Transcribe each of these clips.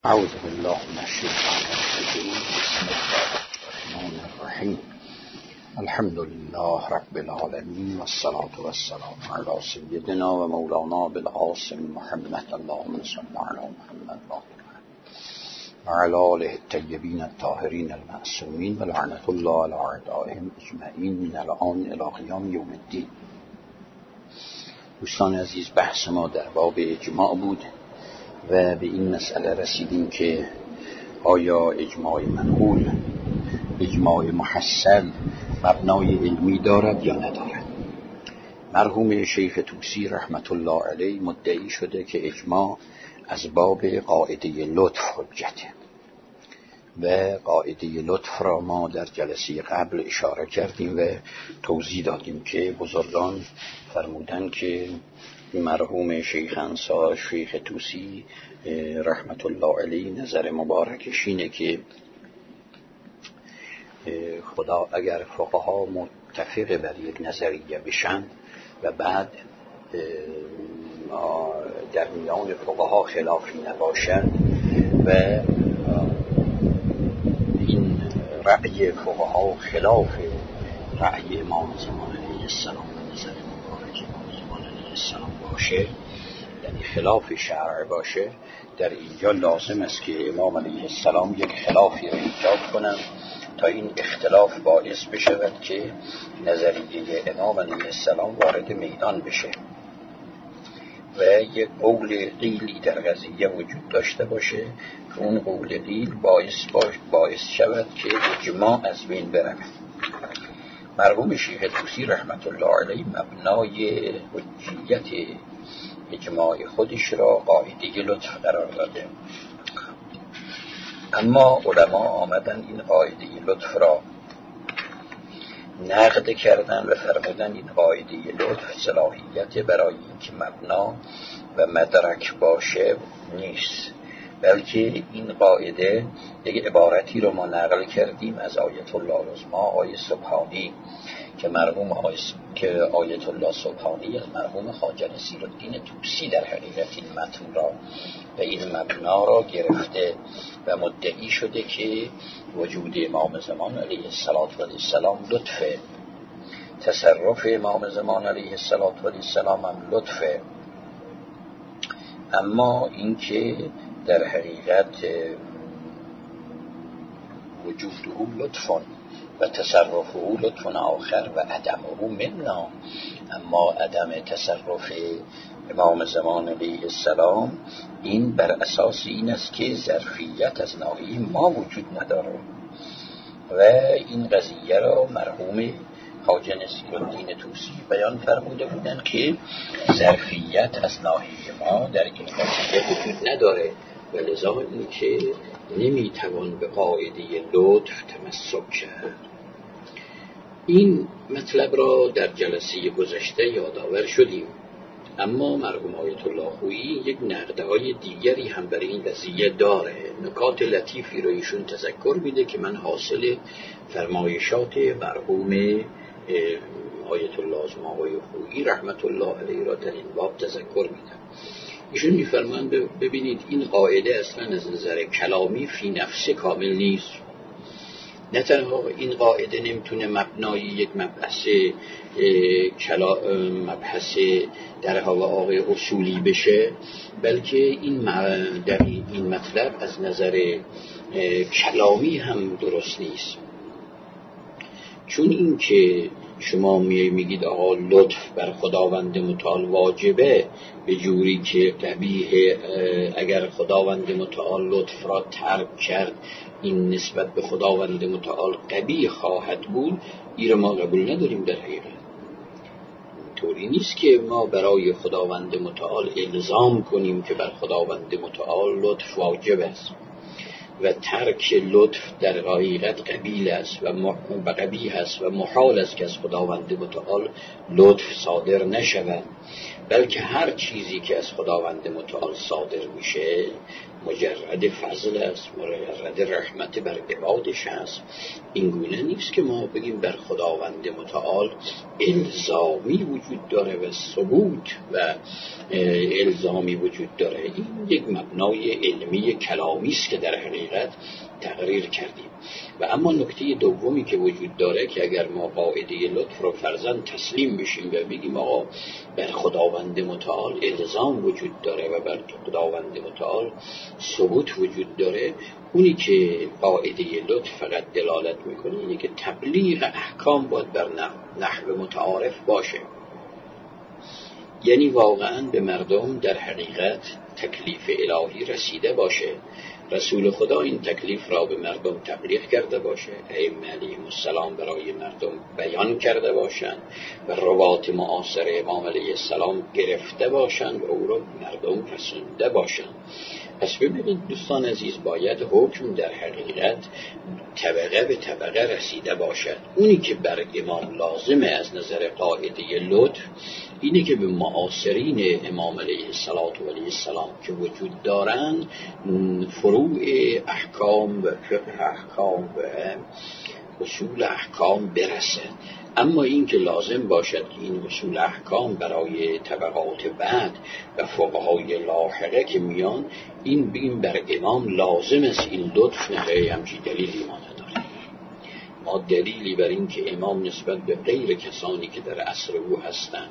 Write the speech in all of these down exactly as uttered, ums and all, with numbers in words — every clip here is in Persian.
اعوذ بالله من الشیطان الرجیم. بسم الله الرحمن الرحیم. الحمد لله رب العالمین و الصلاة و السلام علی سیدنا و مولانا بالقاسم محمد. اللهم صل علی محمد و علی آله الطیبین الطاهرین المعصومین و لعنة الله علی اعدائهم اجمعین من الآن الی قیام یوم الدین. دوستان عزیز، بحث ما در باب اجماع بود و به این مسئله رسیدیم که آیا اجماع منقول، اجماع محصل مبنای علمی دارد یا ندارد. مرحوم شیخ طوسی رحمت الله علیه مدعی شده که اجماع از باب قاعده لطف حجته و قاعده لطف را ما در جلسه قبل اشاره کردیم و توضیح دادیم که بزرگان فرمودند که مرحوم شیخ انصار شیخ طوسی رحمت الله علیه نظر مبارکش اینه که خدا اگر فقها متفق بر یک نظریه بشن و بعد در میان فقها خلافی نباشد و این رأی فقها خلاف رأی امام زمان علیه السلام و نظر مبارک امام زمان علیه السلام باشه، یعنی خلاف شرع باشه، در اینجا لازم است که امام علیه السلام یک خلافی را ایجاد کنند تا این اختلاف باعث بشود که نظریه امام علیه السلام وارد میدان بشه و یک قول قیلی در قضیه وجود داشته باشه که اون قول قیل باعث باش باعث شود که اجماع از بین برود. مرحوم شیخ طوسی رحمت الله علیه مبنای حجیت اجماع خودش را قاعده لطف قرار داده، اما علما آمدن این قاعده لطف را نقد کردن و فرمودن این قاعده لطف صلاحیت برای اینکه مبنا و مدرک باشه نیست، بلکه این قاعده یک عبارتی رو ما نقل کردیم از آیت الله العظمی آیه سبحانی که مرحوم آیه که آیت الله سبحانی از مرحوم خواجه نصیرالدین طوسی در حقیقت این متن را و این مبنا را گرفته و مدعی شده که وجود امام زمان علیه السلام لطفه، تصرف امام زمان علیه السلام هم لطفه، اما اینکه در حقیقت وجوده لطفون و تصرفه لطف آخر و عدمه منا، اما عدم تصرف امام زمان علیه السلام این بر اساس این است که ظرفیت از ناحیه ما وجود نداره و این قضیه را مرحوم خواجه نصیرالدین طوسی بیان فرموده بودند که ظرفیت از ناحیه ما در این قضیه وجود نداره و لذا این که نمیتوان به قاعده لطف تمسک کرد. این مطلب را در جلسه گذشته یادآور شدیم، اما مرحوم آیت الله خویی یک نقدهای دیگری هم برای این قضیه داره، نکات لطیفی رو ایشون تذکر میده که من حاصل فرمایشات مرحوم آیت الله آقای خویی رحمت الله علیه را در این باب تذکر میدم. ایشون میفرمایند ببینید این قاعده اصلا از نظر کلامی فی نفس کامل نیست، نه تنها این قاعده نمیتونه مبنای یک مبحث کلا مبحث در حواقع اصولی بشه، بلکه این در این مطلب از نظر کلامی هم درست نیست. چون این که شما میگید آقا لطف بر خداوند متعال واجبه به جوری که قبیح، اگر خداوند متعال لطف را ترک کرد این نسبت به خداوند متعال قبیح خواهد بود، این را ما قبول نداریم. در حقیقت طوری نیست که ما برای خداوند متعال الزام کنیم که بر خداوند متعال لطف واجب است و ترک لطف در حقیقت قبیح است و قبیح است و محال است که از خداوند متعال لطف صادر نشود، بلکه هر چیزی که از خداوند متعال صادر میشه مجرد فضل است، مجرد رحمت بر عبادش است. این گونه نیست که ما بگیم بر خداوند متعال الزامی وجود داره و ثبوت و الزامی وجود داره. این یک مبنای علمی کلامی است که در حقیقت تقریر کردیم. و اما نکته دومی که وجود داره که اگر ما قاعده لطف رو فرضاً تسلیم بشیم و بگیم آقا بر خداوند متعال الزام وجود داره و بر خداوند متعال ثبوت وجود داره، اونی که قاعده لطف فقط دلالت میکنه اینه که تبلیغ احکام باید بر نحو متعارف باشه. یعنی واقعاً به مردم در حقیقت تکلیف الهی رسیده باشه، رسول خدا این تکلیف را به مردم تبلیغ کرده باشه، ائمه علیهم السلام برای مردم بیان کرده باشند و روات معاصر امام علیه السلام گرفته باشند و او را مردم رسونده باشند. پس ببینید دوستان عزیز، باید حکم در حقیقت طبقه به طبقه رسیده باشد. اونی که بر امام لازمه از نظر قاعده لطف اینه که به معاصرین امام علیه السلام که وجود دارند فروع احکام و فقه احکام و اصول احکام برسه. اما این که لازم باشد که این اصول احکام برای طبقات بعد و فقهای لاحقه که میان این بگیم بر امام لازم است این لطف نهایی همچی دلیلی ما نداره. ما دلیلی بر این که امام نسبت به غیر کسانی که در عصر او هستند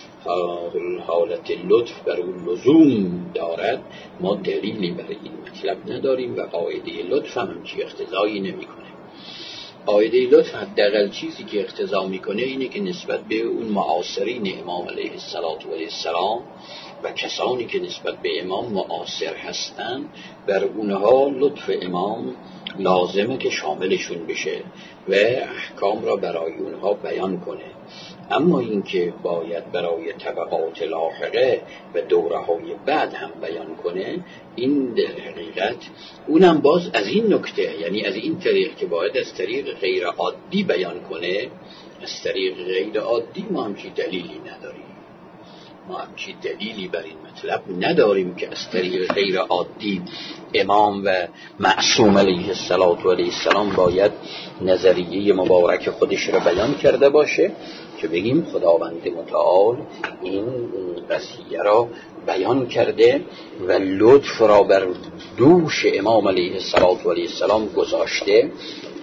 حالت لطف بر اون لزوم دارد، ما دلیلی برای این مطلب نداریم و قاعده لطف هم همچی اقتضایی نمی کنه. قاعده لطف حداقل چیزی که اقتضا میکنه اینه که نسبت به اون معاصرین امام علیه السلام و کسانی که نسبت به امام معاصر هستند بر اونها لطف امام لازمه که شاملشون بشه و احکام را برای اونها بیان کنه. اما این که باید برای طبقات لاحقه و دوره‌های بعد هم بیان کنه، این در حقیقت اونم باز از این نکته، یعنی از این طریق که باید از طریق غیر عادی بیان کنه، از طریق غیر عادی ما همچی دلیلی نداریم. ما همچی دلیلی بر این مطلب نداریم که از طریق غیر عادی امام و معصوم علیه السلام باید نظریه مبارک خودش را بیان کرده باشه که بگیم خداوند متعال این قضیه را بیان کرده و لطف را بر دوش امام علیه السلام گذاشته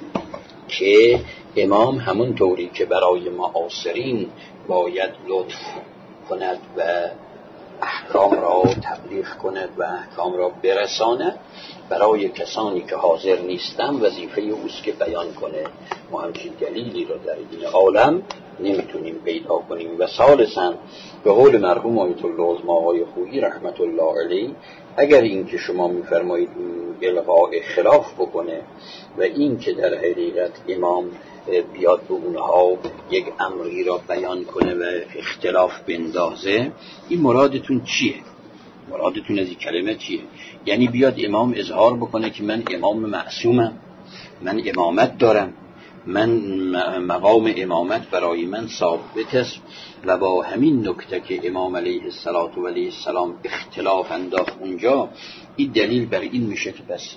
که امام همون طوری که برای معاصرین باید لطف کند و احکام را تبلیغ کند و احکام را برساند، برای کسانی که حاضر نیستن وظیفه اوست که بیان کنه. ما همچین دلیلی را در این عالم نمیتونیم پیدا کنیم. و ثالثاً به قول مرحوم آیت الله عظمی آقای خویی رحمت الله علیه، اگر این که شما میفرمایید الغاء خلاف بکنه و این که در حقیقت امام بیاد به اونها یک امری را بیان کنه و اختلاف بندازه، این مرادتون چیه؟ مرادتون از این کلمه چیه؟ یعنی بیاد امام اظهار بکنه که من امام معصومم، من امامت دارم، من مقام امامت برای من ثابت است و با همین نکته که امام علیه السلام اختلاف انداخت اونجا، این دلیل بر این میشه که بس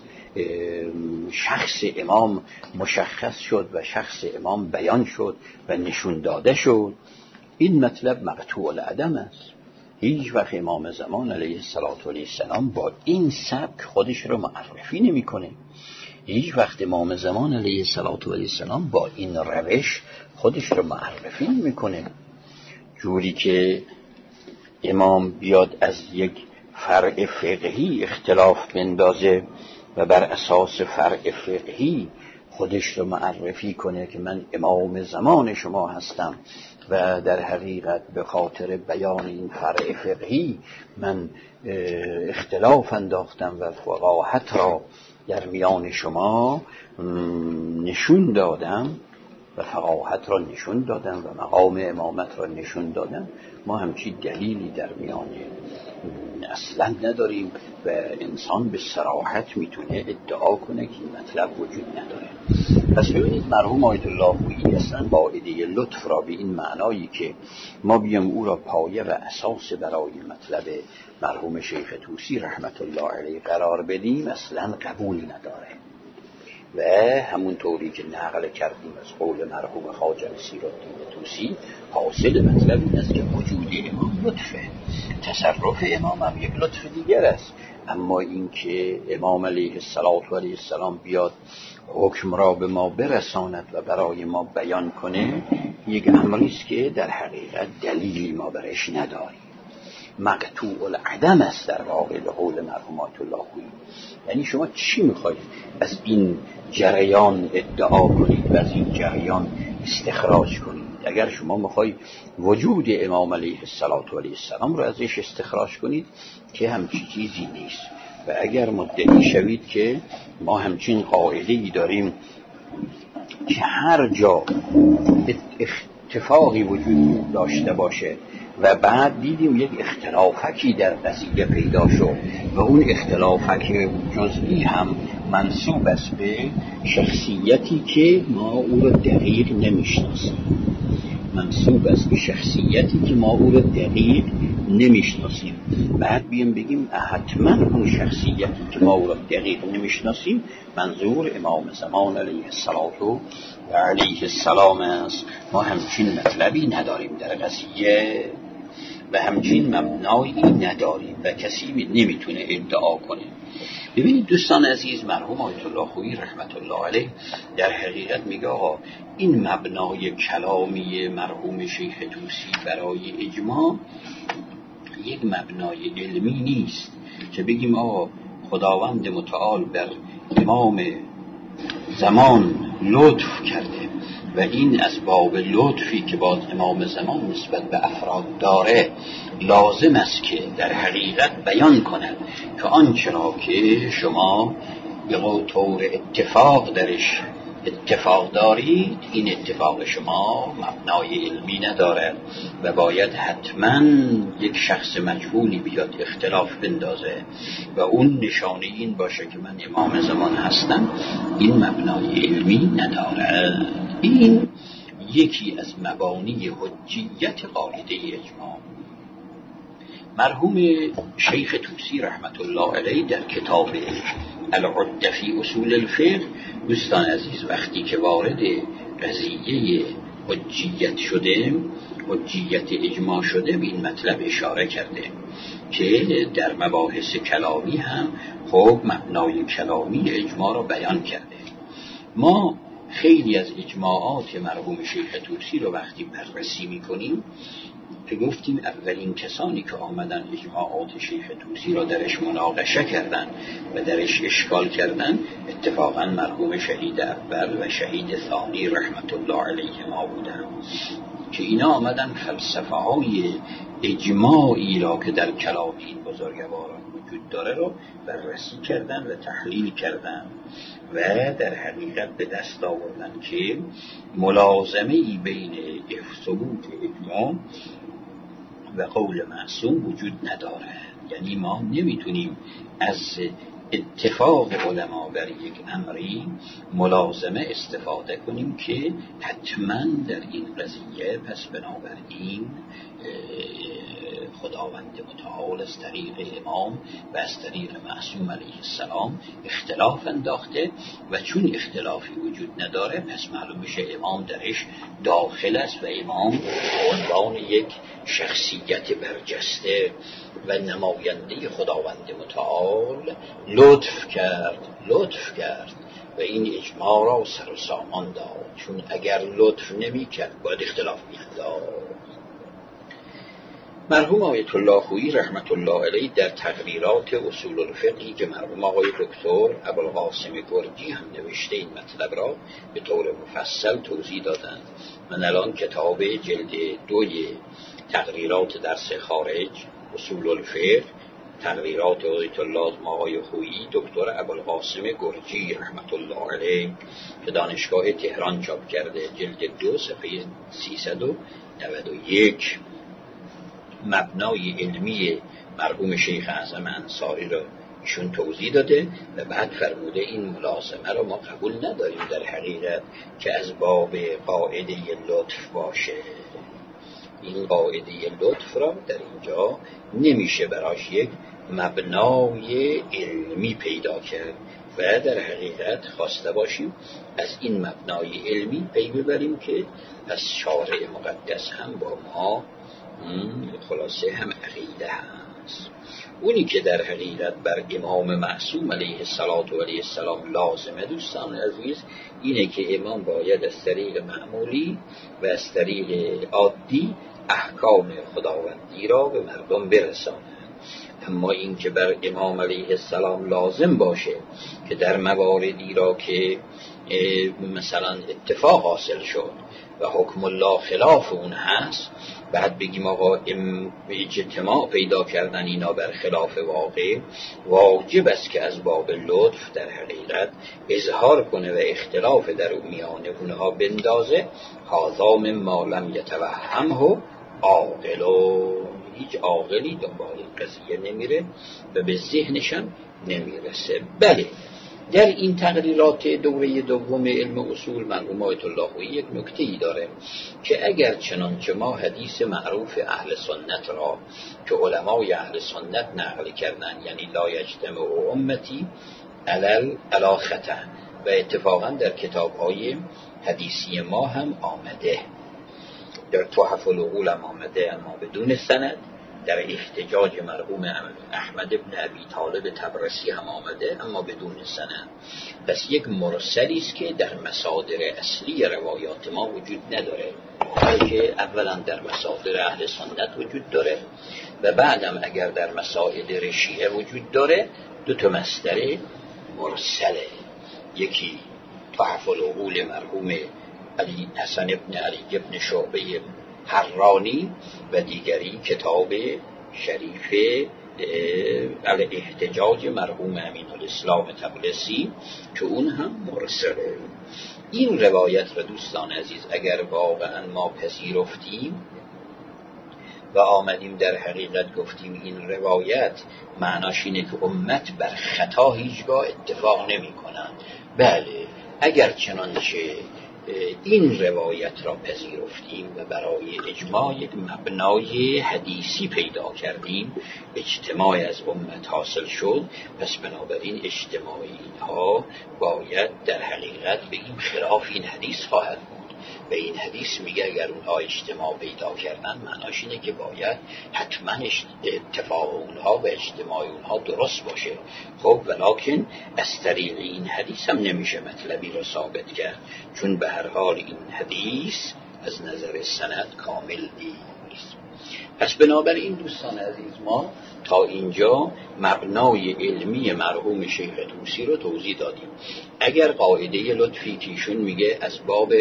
شخص امام مشخص شد و شخص امام بیان شد و نشون داده شد. این مطلب مقطوع العدم است. هیچ وقت امام زمان علیه السلام با این سبک خودش رو معرفی نمی کنه. هیچ وقت امام زمان علیه السلام با این روش خودش رو معرفی نمی کنه. جوری که امام بیاد از یک فرع فقهی اختلاف بندازه و بر اساس فرع فقهی خودش رو معرفی کنه که من امام زمان شما هستم و در حقیقت به خاطر بیان این فرع فقهی من اختلاف انداختم و فقاهت را در میان شما نشون دادم و فقاهت را نشون دادم و مقام امامت را نشون دادم. ما همچی دلیلی در میان اصلا نداریم و انسان به صراحت میتونه ادعا کنه که این مطلب وجود نداره. پس ببینید مرحوم آیت الله خویی اصلا قاعده لطف را به این معنایی که ما بیام او را پایه و اساس برای مطلب مرحوم شیخ طوسی رحمت الله علیه قرار بدیم اصلا قبول نداره. و همون طوری که نقل کردیم از قول مرحوم خواجه نصیرالدین طوسی، حاصل مطلب این است که وجود امام لطفه، تصرف امام هم یک لطف دیگر است. اما این که امام علیه السلام بیاد حکم را به ما برساند و برای ما بیان کنه، یک امری است که در حقیقت دلیلی ما برش نداریم، مقطوع العدم است در واقع به قول مرحوم آیت الله خویی. یعنی شما چی میخواید از این جریان ادعا کنید و از این جریان استخراج کنید؟ اگر شما میخواید وجود امام علیه السلام را ازش استخراج کنید که همچی چیزی نیست. و اگر مدعی شوید که ما همچین قاعده‌ای داریم که هر جا اتفاقی وجود داشته باشه و بعد دیدیم یک اختلافکی در قضیه پیدا شد و اون اختلافک جزئی هم منسوب است به شخصیتی که ما او را دقیق نمیشناسیم، منسوب است به شخصیتی که ما او را دقیق نمیشناسیم، بعد بیام بگیم حتما اون شخصیتی که ما او را دقیق نمیشناسیم منظور امام زمان علیه السلام و علیه السلام است. ما همچین مطلبی نداریم در قضیه و همچین مبنایی نداریم و کسی نمیتونه ادعا کنه. ببینید دوستان عزیز، مرحوم آیت الله خویی رحمت الله علیه در حقیقت میگه آقا این مبنای کلامی مرحوم شیخ طوسی برای اجماع یک مبنای علمی نیست که بگیم آقا خداوند متعال بر امام زمان لطف کرده و این از باب لطفی که باز امام زمان نسبت به افراد داره لازم است که در حقیقت بیان کند که آنچه را که شما به طور اتفاق درش اتفاق دارید این اتفاق شما مبنای علمی نداره و باید حتما یک شخص مجهولی بیاد اختلاف بندازه و اون نشانه این باشه که من امام زمان هستم، این مبنای علمی نداره. این یکی از مبانی حجیت قاعده اجماع. مرحوم شیخ طوسی رحمت الله علیه در کتاب العدة فی اصول الفقه دوستان عزیز وقتی که وارد قضیه حجیت شده، حجیت اجماع شده، به این مطلب اشاره کرده که در مباحث کلامی هم خب مبنای کلامی اجماع را بیان کرده. ما خیلی از اجماعات مرحوم شیخ طوسی رو وقتی بررسی می‌کنیم که گفتیم اولین کسانی که آمدن اجماعات شیخ طوسی را درش مناقشه کردن و درش اشکال کردن اتفاقا مرحوم شهید اول و شهید ثانی رحمت الله علیه ما بودن که اینا آمدن فلسفه های اجماعی را که در کلام این بزرگواران وجود داره رو بررسی کردن و تحلیل کردن و در حقیقت به دست آوردن که ملازمه‌ای بین ثبوت اجماع و قول معصوم وجود نداره. یعنی ما نمیتونیم از اتفاق علما بر یک امری ملازمه استفاده کنیم که حتما در این قضیه پس بنابراین خداوند متعال از طریق امام و از طریق معصوم علیه السلام اختلاف انداخته و چون اختلافی وجود نداره پس معلوم میشه امام درش داخل است و امام عنوان یک شخصیت برجسته و نماینده خداوند متعال لطف کرد لطف کرد و این اجماع را سر و سامان داد، چون اگر لطف نمی کرد باید اختلاف میانداخت. مرحوم آیت الله خویی رحمت الله علیه در تقریرات اصول الفقهی که مرحوم آقای دکتر ابوالقاسم گرجی هم نوشته این مطلب را به طور مفصل توضیح دادند. من الان کتاب جلد دوی تقریرات درس خارج اصول الفقه تقریرات آیت الله آقای خویی دکتر ابوالقاسم گرجی رحمت الله علیه که دانشگاه تهران چاپ کرده، جلد دو صفحه سیصد و نود و یک، مبنای علمی مرحوم شیخ اعظم انصاری رو ایشون توضیح داده و بعد فرموده این ملازمه رو ما قبول نداریم در حقیقت که از باب قاعده لطف باشه. این قاعده لطف را در اینجا نمیشه براش یک مبنای علمی پیدا کرد و در حقیقت خواسته باشیم از این مبنای علمی پی ببریم که از شارع مقدس هم با ما خلاصه هم عقیده هست. اونی که در حقیقت بر امام معصوم علیه الصلاة و علیه السلام لازمه دوستان عزیز اینه که امام باید از طریق معمولی و از طریق عادی احکام خداوندی را به مردم برساند. اما این که بر امام علیه السلام لازم باشه که در مواردی را که مثلا اتفاق حاصل شد و حکم الله خلاف اون هست بعد بگیم آقا اجتماع پیدا کردن اینا بر خلاف واقع، واجب است که از باب لطف در حقیقت اظهار کنه و اختلاف در میان اونها بندازه. هذا مما لم یتوهمه عاقل، هیچ عاقلی دنبال این قضیه نمیره و به ذهنشم نمیرسه. بله در این تقریرات دوره دوم علم اصول مرحوم آیت الله یک نکته ای داره که اگر چنانچه ما حدیث معروف اهل سنت را که علمای اهل سنت نقل کردن، یعنی لا یجتمع امتی علل علی خطأ، و اتفاقا در کتاب‌های حدیثی ما هم آمده، در تحف العقول هم آمده اما بدون سند، در احتجاج مرحوم احمد بن ابی طالب طبرسی هم آمده اما بدون سند. پس یک مرسلی است که در مصادر اصلی روایات ما وجود نداره، بلکه اولا در مصادر اهل سنت وجود داره و بعدم اگر در مصادر شیعه وجود داره دو تا مصدر مرسله، یکی تحف العقول مرحوم علی حسن ابن علی ابن شعبه حرانی و دیگری کتاب شریف الاحتجاج مرحوم امین الاسلام طبرسی که اون هم مرسله. این روایت را دوستان عزیز اگر واقعا ما پذیرفتیم و آمدیم در حقیقت گفتیم این روایت معناش اینه که امت بر خطا هیچگاه اتفاق نمی کنند، بله اگر چنانچه این روایت را پذیرفتیم و برای اجماع یک مبنای حدیثی پیدا کردیم، اجتماع از امت حاصل شد، پس بنابراین اجتماعی ها باید در حقیقت بگیم خلاف این حدیث خواهد بود و این حدیث میگه اگر اونها اجتماع پیدا کردن معناش اینه که باید حتما اتفاق اونها و اجتماع اونها درست باشه. خب ولکن از طریق این حدیث هم نمیشه مطلبی رو ثابت کرد، چون به هر حال این حدیث از نظر سند کامل نیست. پس بنابراین دوستان عزیز ما تا اینجا مبنای علمی مرحوم شیخ طوسی رو توضیح دادیم. اگر قاعده لطفی که ایشون میگه از باب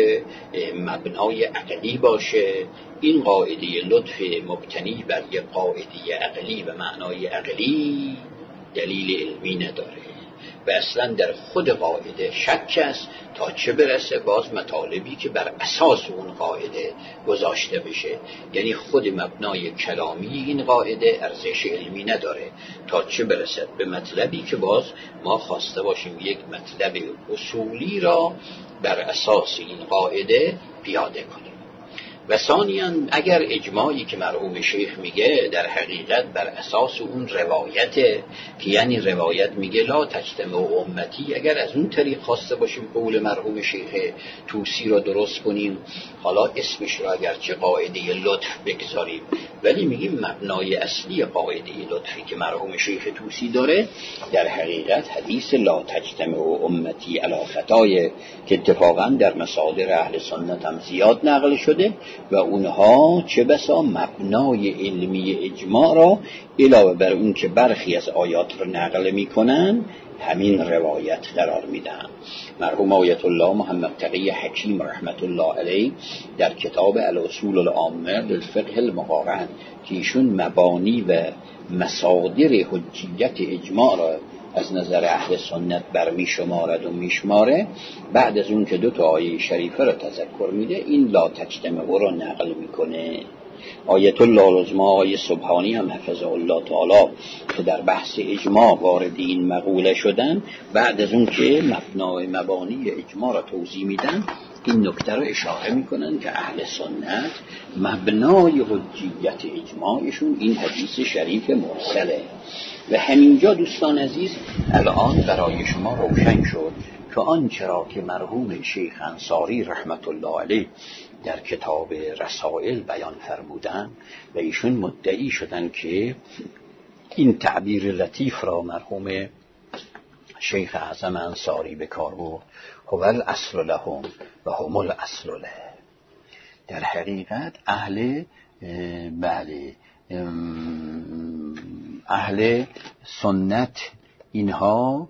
مبنای عقلی باشه، این قاعده لطف مبتنی بر یک قاعده عقلی و معنای عقلی دلیل علمی نداره و اصلا در خود قاعده شک است تا چه برسه باز مطالبی که بر اساس اون قاعده گذاشته بشه، یعنی خود مبنای کلامی این قاعده ارزش علمی نداره تا چه برسد به مطلبی که باز ما خواسته باشیم یک مطلب اصولی را بر اساس این قاعده پیاده کنیم. و ثانیاً اگر اجماعی که مرحوم شیخ میگه در حقیقت بر اساس اون روایته که یعنی روایت میگه لا تجتمع امتی، اگر از اون طریق خواسته باشیم قول مرحوم شیخ طوسی را درست کنیم، حالا اسمش را اگرچه قاعده لطف بگذاریم ولی میگیم مبنای اصلی قاعده لطفی که مرحوم شیخ طوسی داره در حقیقت حدیث لا تجتمع امتی علی خطای که اتفاقاً در مصادر اهل سنت هم زیاد نقل شده و اونها چه بسا مبنای علمی اجماع را علاوه بر اون که برخی از آیات را نقل میکنن همین روایت قرار میدن. مرحوم آیت الله محمد تقی حکیم رحمت الله علیه در کتاب الاصول العامه للفقه المقارن که ایشون مبانی و مصادر حجیت اجماع را از نظر اهل سنت برمی شمارد و میشماره، بعد از اون که دو تا آیه شریفه را تذکر میده این لا تجتمع را نقل میکنه آیت الله العظمی آیه سبحانی هم حفظه الله تعالی که در بحث اجماع وارد این مقوله شدن، بعد از اون که مبنای مبانی اجماع را توضیح میدن این نکته رو اشاره میکنن که اهل سنت مبنای حجیت اجماعشون این حدیث شریف مرسله. و همینجا دوستان عزیز الان برای شما روشن شد که آنچه را که مرحوم شیخ انصاری رحمت الله علیه در کتاب رسائل بیان فرمودن و ایشون مدعی شدن که این تعبیر لطیف را مرحوم شیخ اعظم انصاری به کار برد، هو الاصل لهم و هم الاصل له. در حقیقت اهل بله اهل سنت اینها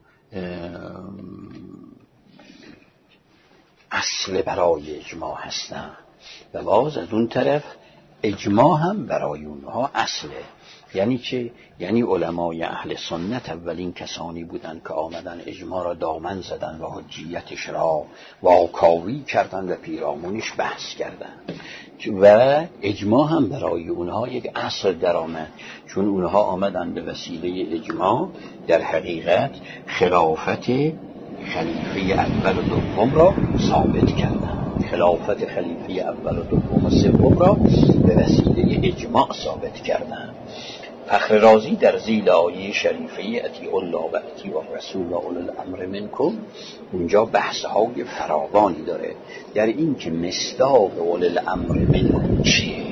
اصل برای اجماع هستند و باز از اون طرف اجماع هم برای اونها اصله. یعنی چه؟ یعنی علمای اهل سنت اولین کسانی بودند که آمدن اجماع را دامن زدن و حجیتش را واکاوی کردن و پیرامونش بحث کردن و اجماع هم برای اونها یک اصل درآمد، چون اونها آمدن به وسیله اجماع در حقیقت خلافت خلیفه اول و دوم را ثابت کردن. خلافت خلیفه اول و دوم و سوم را به وسیله اجماع ثابت کردن. فخر رازی در ذیل آیه شریفه اطیعوا الله و اطیعوا الرسول و اولی الامر منکم اونجا بحث‌های فراوانی داره در این که مصداق اولی الامر منکم چیه.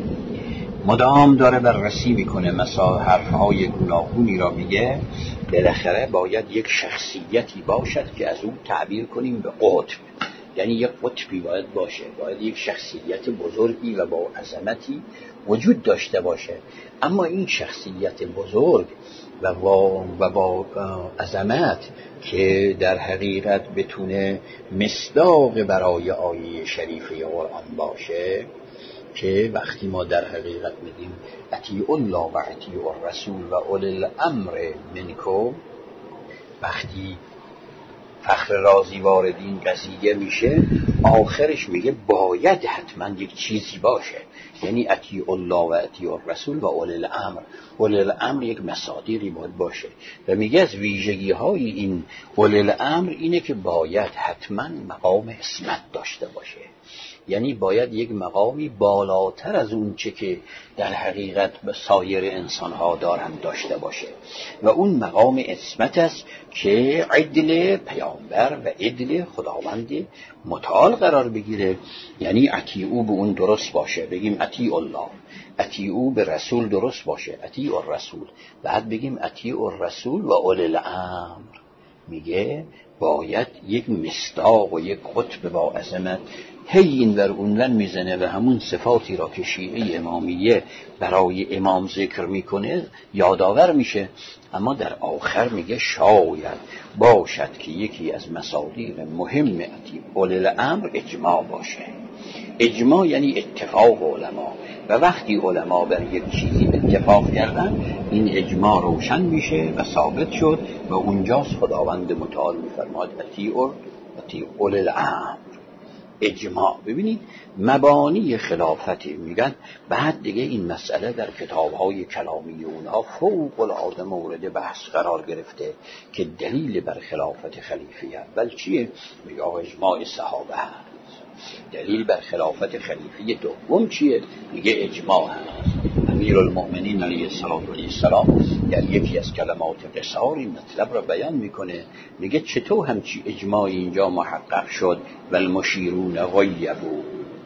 مدام داره بررسی میکنه، مثلا حرفهای گوناگونی را میگه، بالاخره باید یک شخصیتی باشد که از اون تعبیر کنیم به قطب، یعنی یک قطبی باید باشه، باید یک شخصیت بزرگی و با عظمتی وجود داشته باشه. اما این شخصیت بزرگ و با, و با عظمت که در حقیقت بتونه مصداق برای آیه شریفه قرآن باشه، که وقتی ما در حقیقت میگیم اطیعوا الله و اطیعوا الرسول و اولی الامر منکم، وقتی فخر رازی وارد این قضیه میشه آخرش میگه باید حتما یک چیزی باشه، یعنی اطیعوا الله و اطیعوا الرسول و اولی الامر. اولی الامر یک مصادیقی باید باشه و میگه از ویژگی های این اولی الامر اینه که باید حتما مقام اسمت داشته باشه، یعنی باید یک مقامی بالاتر از اون چه که در حقیقت به سایر انسانها دارند داشته باشه و اون مقام اسمت است که عدل پیامبر و عدل خداوند متعال قرار بگیره. یعنی اطیعو به اون درست باشه، بگیم اطیع الله، اطیعو به رسول درست باشه، اطیع الرسول، بعد بگیم اطیع الرسول و اولی الامر. میگه باید یک مصداق و یک قطب با عظمت هی این ور اون ور میزنه و همون صفاتی را که شیعه امامیه برای امام ذکر میکنه یادآور میشه. اما در آخر میگه شاید باشد که یکی از مصادیق مهم اولی الامر اجماع باشه. اجماع یعنی اتفاق علما و وقتی علما بر یک چیزی اتفاق کردن این اجماع روشن میشه و ثابت شد و اونجاست خداوند متعال میفرماد اطیعوا اولی الامر. اجماع. ببینید مبانی خلافت میگن بعد دیگه این مسئله در کتاب‌های کلامی اونها فوق العاده مورد بحث قرار گرفته که دلیل بر خلافت خلیفه اول چیه؟ میگه اجماع صحابه هست. دلیل بر خلافت خلیفه دوم چیه؟ میگه اجماع هست. امیرالمؤمنین علیه السلام در یکی از کلمات قصار این مطلب را بیان میکنه، میگه چطور همچی اجماعی اینجا محقق شد و المشیرون غیبوا.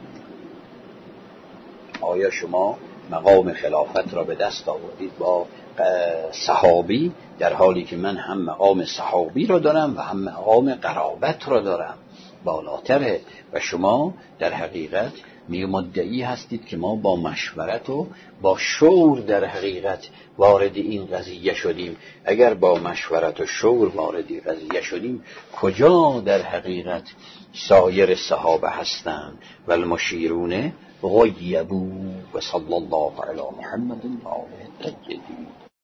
آیا شما مقام خلافت را به دست آوردید با صحابی، در حالی که من هم مقام صحابی را دارم و هم مقام قرابت را دارم بالاتره و شما در حقیقت می مدعی هستید که ما با مشورت و با شور در حقیقت وارد این قضیه شدیم. اگر با مشورت و شور وارد این قضیه شدیم کجا در حقیقت سایر صحابه هستند؟ و المشیرون غیبوا و صلی الله علی محمد و آله الطاهرین.